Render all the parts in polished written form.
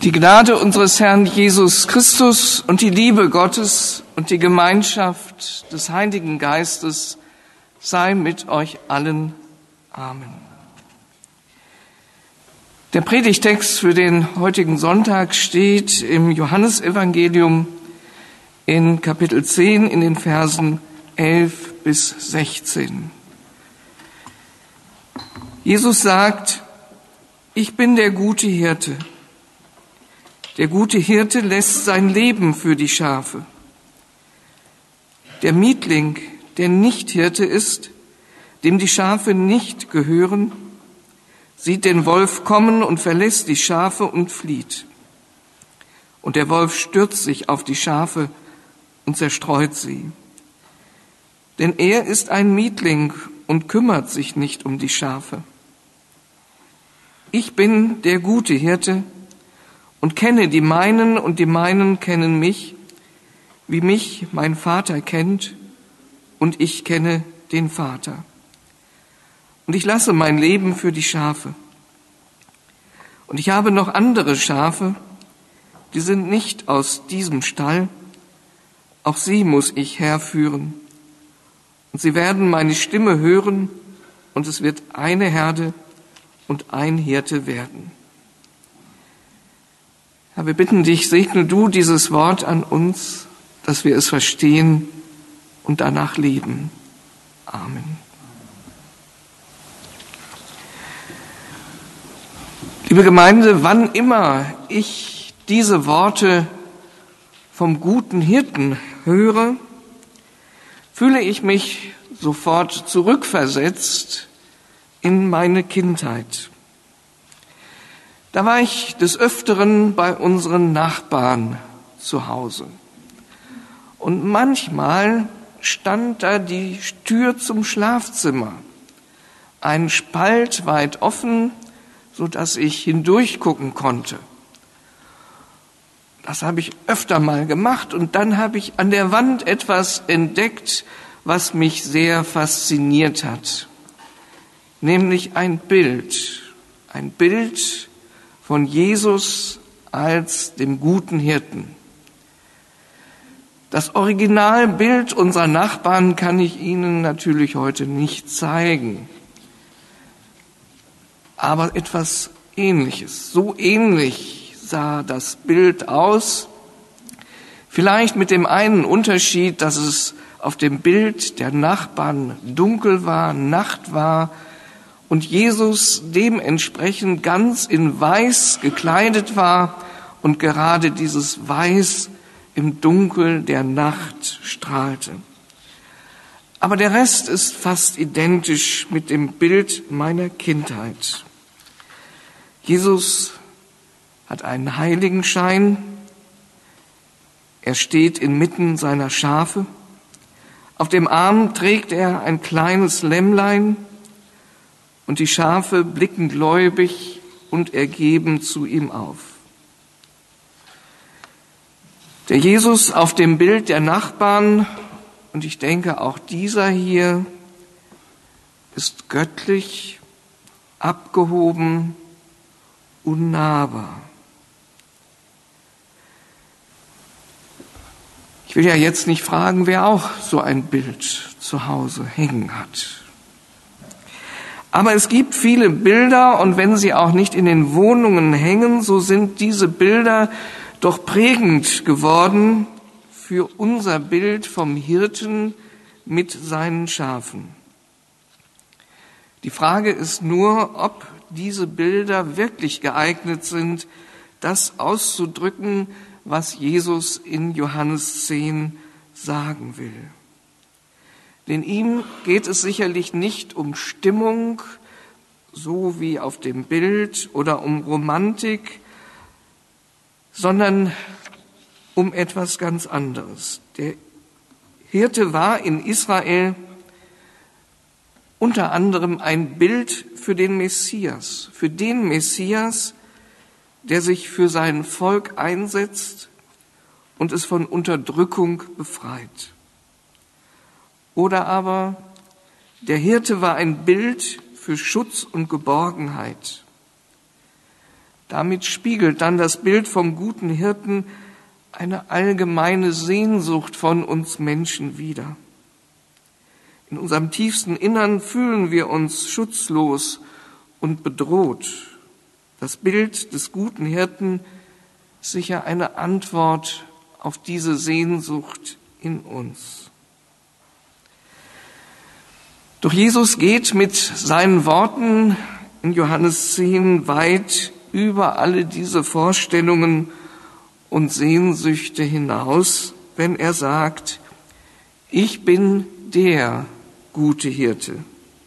Die Gnade unseres Herrn Jesus Christus und die Liebe Gottes und die Gemeinschaft des Heiligen Geistes sei mit euch allen. Amen. Der Predigtext für den heutigen Sonntag steht im Johannesevangelium in Kapitel 10 in den Versen 11 bis 16. Jesus sagt: Ich bin der gute Hirte. Der gute Hirte lässt sein Leben für die Schafe. Der Mietling, der nicht Hirte ist, dem die Schafe nicht gehören, sieht den Wolf kommen und verlässt die Schafe und flieht. Und der Wolf stürzt sich auf die Schafe und zerstreut sie. Denn er ist ein Mietling und kümmert sich nicht um die Schafe. Ich bin der gute Hirte und kenne die meinen, und die meinen kennen mich, wie mich mein Vater kennt, und ich kenne den Vater. Und ich lasse mein Leben für die Schafe. Und ich habe noch andere Schafe, die sind nicht aus diesem Stall. Auch sie muss ich herführen. Und sie werden meine Stimme hören, und es wird eine Herde und ein Hirte werden. Herr, wir bitten dich, segne du dieses Wort an uns, dass wir es verstehen und danach leben. Amen. Liebe Gemeinde, wann immer ich diese Worte vom guten Hirten höre, fühle ich mich sofort zurückversetzt in meine Kindheit. Da war ich des Öfteren bei unseren Nachbarn zu Hause. Und manchmal stand da die Tür zum Schlafzimmer, ein Spalt weit offen, so dass ich hindurchgucken konnte. Das habe ich öfter mal gemacht, und dann habe ich an der Wand etwas entdeckt, was mich sehr fasziniert hat. Nämlich ein Bild von Jesus als dem guten Hirten. Das Originalbild unserer Nachbarn kann ich Ihnen natürlich heute nicht zeigen. Aber etwas Ähnliches, so ähnlich sah das Bild aus. Vielleicht mit dem einen Unterschied, dass es auf dem Bild der Nachbarn dunkel war, Nacht war, und Jesus dementsprechend ganz in Weiß gekleidet war und gerade dieses Weiß im Dunkel der Nacht strahlte. Aber der Rest ist fast identisch mit dem Bild meiner Kindheit. Jesus hat einen Heiligenschein. Er steht inmitten seiner Schafe. Auf dem Arm trägt er ein kleines Lämmlein, und die Schafe blicken gläubig und ergeben zu ihm auf. Der Jesus auf dem Bild der Nachbarn, und ich denke auch dieser hier, ist göttlich, abgehoben, unnahbar. Ich will ja jetzt nicht fragen, wer auch so ein Bild zu Hause hängen hat. Aber es gibt viele Bilder, und wenn sie auch nicht in den Wohnungen hängen, so sind diese Bilder doch prägend geworden für unser Bild vom Hirten mit seinen Schafen. Die Frage ist nur, ob diese Bilder wirklich geeignet sind, das auszudrücken, was Jesus in Johannes 10 sagen will. Denn ihm geht es sicherlich nicht um Stimmung, so wie auf dem Bild, oder um Romantik, sondern um etwas ganz anderes. Der Hirte war in Israel unter anderem ein Bild für den Messias, der sich für sein Volk einsetzt und es von Unterdrückung befreit. Oder aber der Hirte war ein Bild für Schutz und Geborgenheit. Damit spiegelt dann das Bild vom guten Hirten eine allgemeine Sehnsucht von uns Menschen wider. In unserem tiefsten Innern fühlen wir uns schutzlos und bedroht. Das Bild des guten Hirten ist sicher eine Antwort auf diese Sehnsucht in uns. Doch Jesus geht mit seinen Worten in Johannes 10 weit über alle diese Vorstellungen und Sehnsüchte hinaus, wenn er sagt, ich bin der gute Hirte.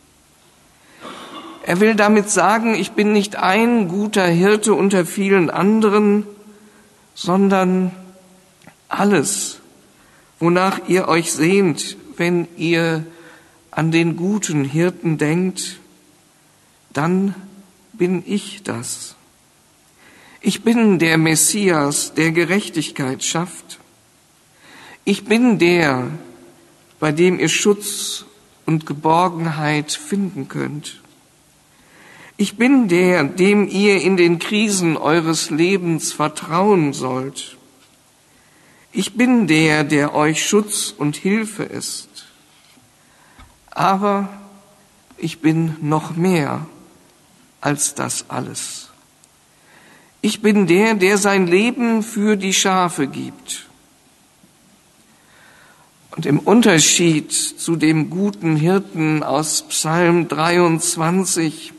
Er will damit sagen, ich bin nicht ein guter Hirte unter vielen anderen, sondern alles, wonach ihr euch sehnt, wenn ihr an den guten Hirten denkt, dann bin ich das. Ich bin der Messias, der Gerechtigkeit schafft. Ich bin der, bei dem ihr Schutz und Geborgenheit finden könnt. Ich bin der, dem ihr in den Krisen eures Lebens vertrauen sollt. Ich bin der, der euch Schutz und Hilfe ist. Aber ich bin noch mehr als das alles. Ich bin der, der sein Leben für die Schafe gibt. Und im Unterschied zu dem guten Hirten aus Psalm 23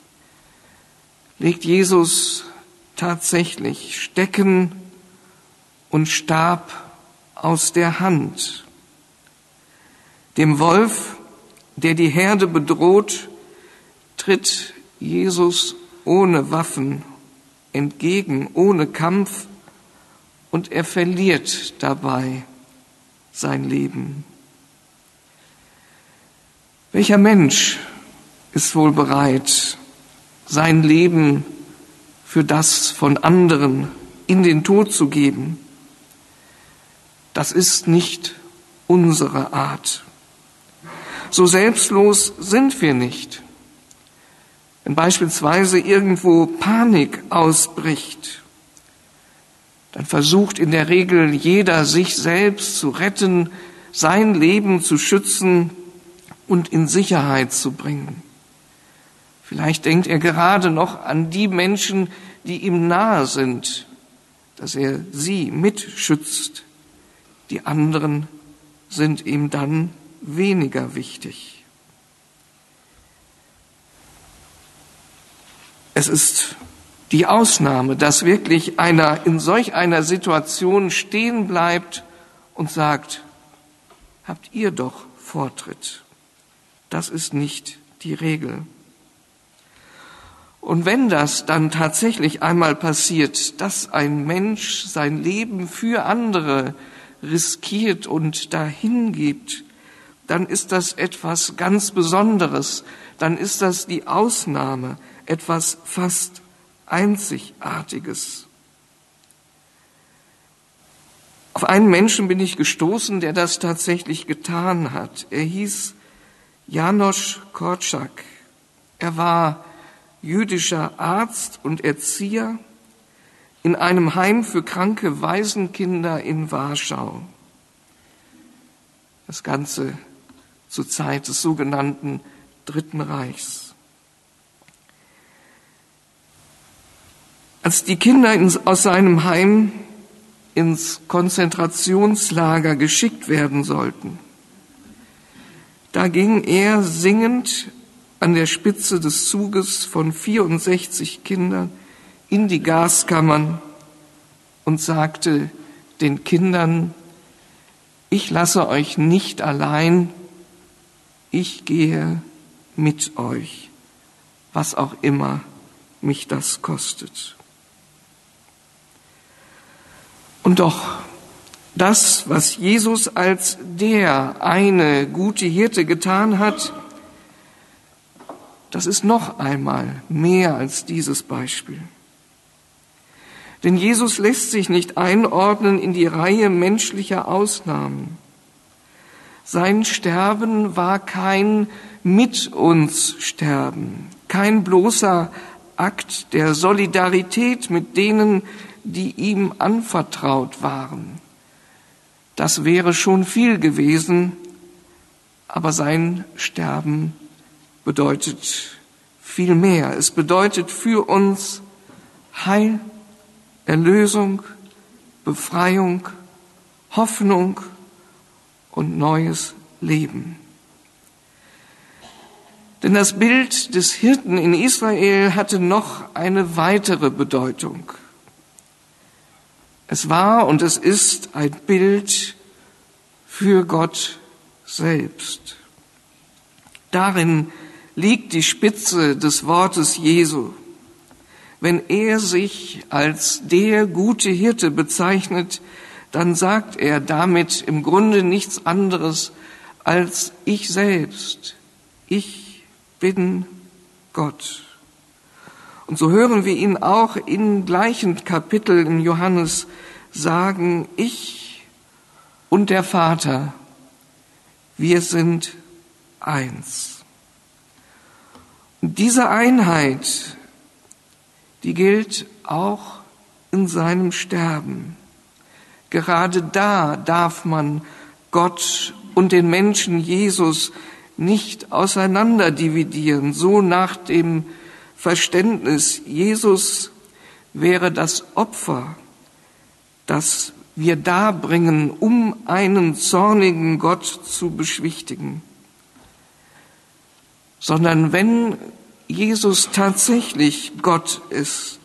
legt Jesus tatsächlich Stecken und Stab aus der Hand. Dem Wolf, der die Herde bedroht, tritt Jesus ohne Waffen entgegen, ohne Kampf, und er verliert dabei sein Leben. Welcher Mensch ist wohl bereit, sein Leben für das von anderen in den Tod zu geben? Das ist nicht unsere Art. So selbstlos sind wir nicht. Wenn beispielsweise irgendwo Panik ausbricht, dann versucht in der Regel jeder, sich selbst zu retten, sein Leben zu schützen und in Sicherheit zu bringen. Vielleicht denkt er gerade noch an die Menschen, die ihm nahe sind, dass er sie mitschützt. Die anderen sind ihm dann weniger wichtig. Es ist die Ausnahme, dass wirklich einer in solch einer Situation stehen bleibt und sagt, habt ihr doch Vortritt. Das ist nicht die Regel. Und wenn das dann tatsächlich einmal passiert, dass ein Mensch sein Leben für andere riskiert und dahingibt, dann ist das etwas ganz Besonderes. Dann ist das die Ausnahme, etwas fast Einzigartiges. Auf einen Menschen bin ich gestoßen, der das tatsächlich getan hat. Er hieß János Korczak. Er war jüdischer Arzt und Erzieher in einem Heim für kranke Waisenkinder in Warschau. Das Ganze zur Zeit des sogenannten Dritten Reichs. Als die Kinder aus seinem Heim ins Konzentrationslager geschickt werden sollten, da ging er singend an der Spitze des Zuges von 64 Kindern in die Gaskammern und sagte den Kindern, ich lasse euch nicht allein, ich gehe mit euch, was auch immer mich das kostet. Und doch, das, was Jesus als der eine gute Hirte getan hat, das ist noch einmal mehr als dieses Beispiel. Denn Jesus lässt sich nicht einordnen in die Reihe menschlicher Ausnahmen. Sein Sterben war kein mit uns Sterben, kein bloßer Akt der Solidarität mit denen, die ihm anvertraut waren. Das wäre schon viel gewesen, aber sein Sterben bedeutet viel mehr. Es bedeutet für uns Heil, Erlösung, Befreiung, Hoffnung und neues Leben. Denn das Bild des Hirten in Israel hatte noch eine weitere Bedeutung. Es war und es ist ein Bild für Gott selbst. Darin liegt die Spitze des Wortes Jesu. Wenn er sich als der gute Hirte bezeichnet, dann sagt er damit im Grunde nichts anderes als ich selbst. Ich bin Gott. Und so hören wir ihn auch im gleichen Kapitel in Johannes sagen, ich und der Vater, wir sind eins. Und diese Einheit, die gilt auch in seinem Sterben. Gerade da darf man Gott und den Menschen Jesus nicht auseinander dividieren, so nach dem Verständnis, Jesus wäre das Opfer, das wir darbringen, um einen zornigen Gott zu beschwichtigen. Sondern wenn Jesus tatsächlich Gott ist,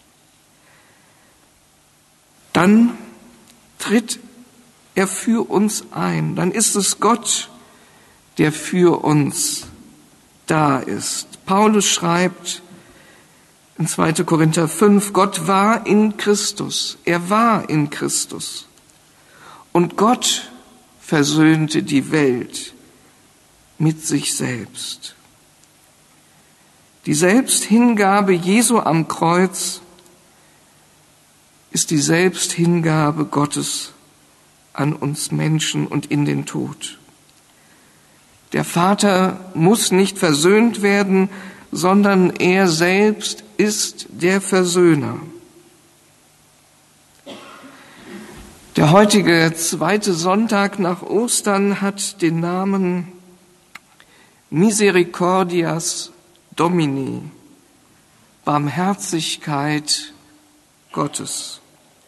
dann tritt er für uns ein. Dann ist es Gott, der für uns da ist. Paulus schreibt in 2. Korinther 5, Gott war in Christus. Er war in Christus. Und Gott versöhnte die Welt mit sich selbst. Die Selbsthingabe Jesu am Kreuz ist die Selbsthingabe Gottes an uns Menschen und in den Tod. Der Vater muss nicht versöhnt werden, sondern er selbst ist der Versöhner. Der heutige zweite Sonntag nach Ostern hat den Namen Misericordias Domini, Barmherzigkeit Gottes.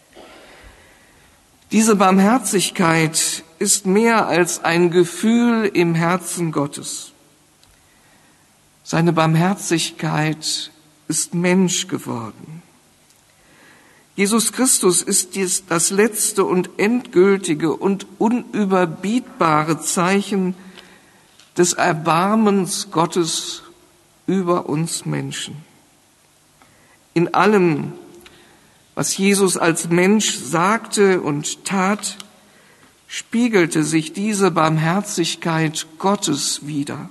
Diese Barmherzigkeit ist mehr als ein Gefühl im Herzen Gottes. Seine Barmherzigkeit ist Mensch geworden. Jesus Christus ist das letzte und endgültige und unüberbietbare Zeichen des Erbarmens Gottes über uns Menschen. In allem, was Jesus als Mensch sagte und tat, spiegelte sich diese Barmherzigkeit Gottes wider.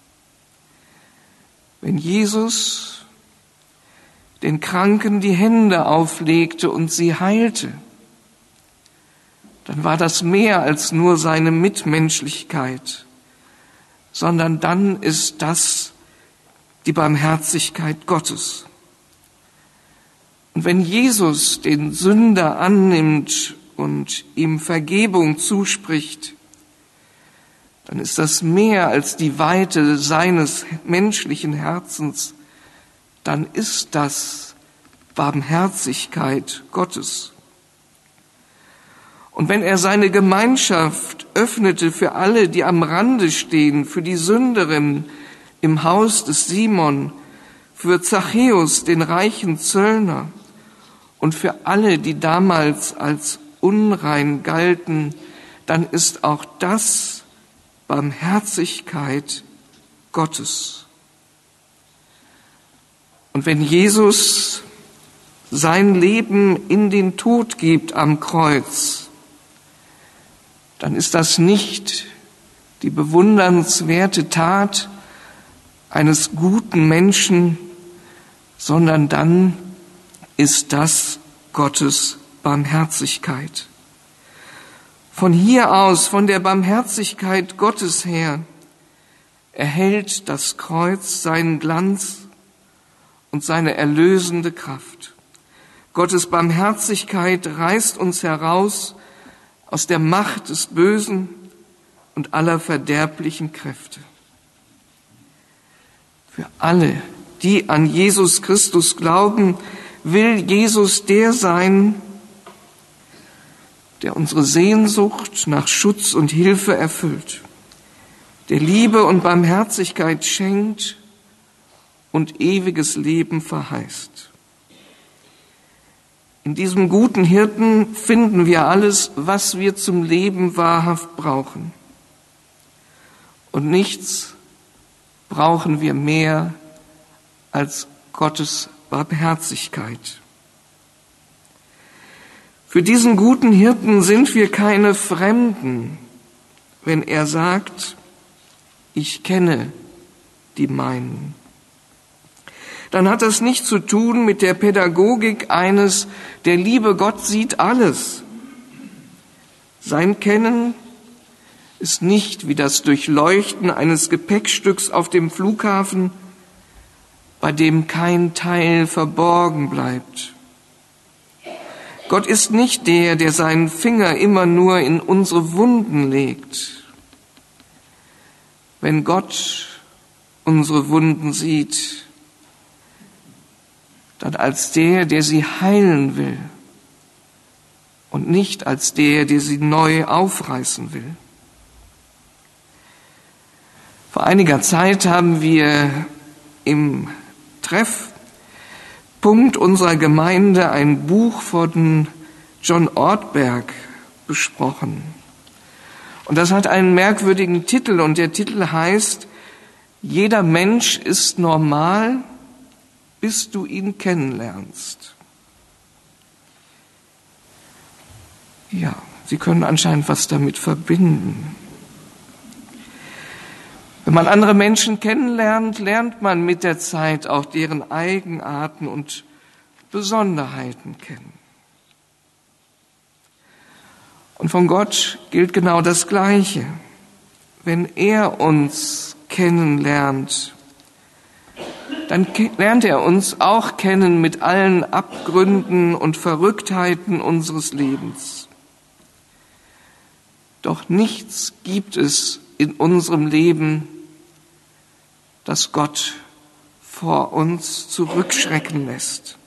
Wenn Jesus den Kranken die Hände auflegte und sie heilte, dann war das mehr als nur seine Mitmenschlichkeit, sondern dann ist das die Barmherzigkeit Gottes. Und wenn Jesus den Sünder annimmt und ihm Vergebung zuspricht, dann ist das mehr als die Weite seines menschlichen Herzens, dann ist das Barmherzigkeit Gottes. Und wenn er seine Gemeinschaft öffnete für alle, die am Rande stehen, für die Sünderin im Haus des Simon, für Zachäus, den reichen Zöllner, und für alle, die damals als unrein galten, dann ist auch das Barmherzigkeit Gottes. Und wenn Jesus sein Leben in den Tod gibt am Kreuz, dann ist das nicht die bewundernswerte Tat eines guten Menschen, sondern dann ist das Gottes Barmherzigkeit. Von hier aus, von der Barmherzigkeit Gottes her, erhält das Kreuz seinen Glanz und seine erlösende Kraft. Gottes Barmherzigkeit reißt uns heraus aus der Macht des Bösen und aller verderblichen Kräfte. Für alle, die an Jesus Christus glauben, will Jesus der sein, der unsere Sehnsucht nach Schutz und Hilfe erfüllt, der Liebe und Barmherzigkeit schenkt und ewiges Leben verheißt. In diesem guten Hirten finden wir alles, was wir zum Leben wahrhaft brauchen. Und nichts brauchen wir mehr als Gottes Barmherzigkeit. Für diesen guten Hirten sind wir keine Fremden, wenn er sagt, ich kenne die meinen. Dann hat das nicht zu tun mit der Pädagogik eines, der liebe Gott sieht alles. Sein Kennen ist nicht wie das Durchleuchten eines Gepäckstücks auf dem Flughafen, bei dem kein Teil verborgen bleibt. Gott ist nicht der, der seinen Finger immer nur in unsere Wunden legt. Wenn Gott unsere Wunden sieht, dann als der, der sie heilen will und nicht als der, der sie neu aufreißen will. Vor einiger Zeit haben wir im Treffpunkt unserer Gemeinde ein Buch von John Ortberg besprochen. Und das hat einen merkwürdigen Titel und der Titel heißt, jeder Mensch ist normal, bis du ihn kennenlernst. Ja, Sie können anscheinend was damit verbinden. Wenn man andere Menschen kennenlernt, lernt man mit der Zeit auch deren Eigenarten und Besonderheiten kennen. Und von Gott gilt genau das Gleiche. Wenn er uns kennenlernt, dann lernt er uns auch kennen mit allen Abgründen und Verrücktheiten unseres Lebens. Doch nichts gibt es in unserem Leben, das Gott vor uns zurückschrecken lässt.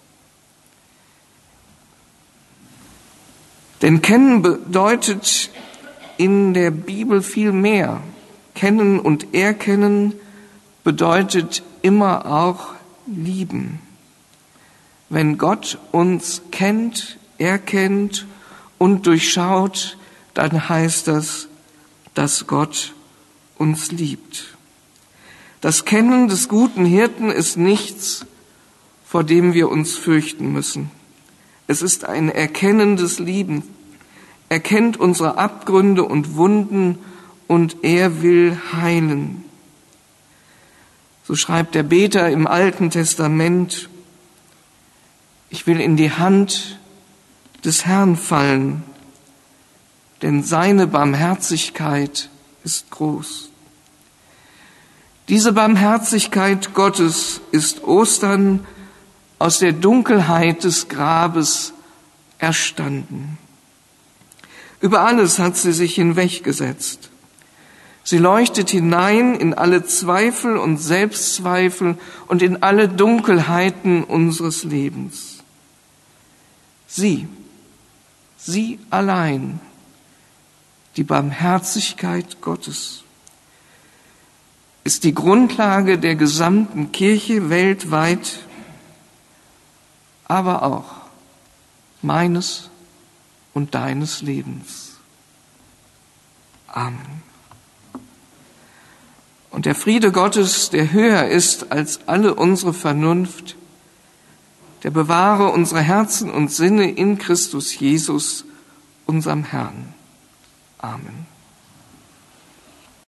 Denn kennen bedeutet in der Bibel viel mehr. Kennen und erkennen bedeutet immer auch lieben. Wenn Gott uns kennt, erkennt und durchschaut, dann heißt das, dass Gott uns liebt. Das Kennen des guten Hirten ist nichts, vor dem wir uns fürchten müssen. Es ist ein erkennendes Lieben. Er kennt unsere Abgründe und Wunden und er will heilen. So schreibt der Beter im Alten Testament, ich will in die Hand des Herrn fallen, denn seine Barmherzigkeit ist groß. Diese Barmherzigkeit Gottes ist Ostern aus der Dunkelheit des Grabes erstanden. Über alles hat sie sich hinweggesetzt. Sie leuchtet hinein in alle Zweifel und Selbstzweifel und in alle Dunkelheiten unseres Lebens. Sie allein, die Barmherzigkeit Gottes, ist die Grundlage der gesamten Kirche weltweit, aber auch meines und deines Lebens. Amen. Und der Friede Gottes, der höher ist als alle unsere Vernunft, der bewahre unsere Herzen und Sinne in Christus Jesus, unserem Herrn. Amen.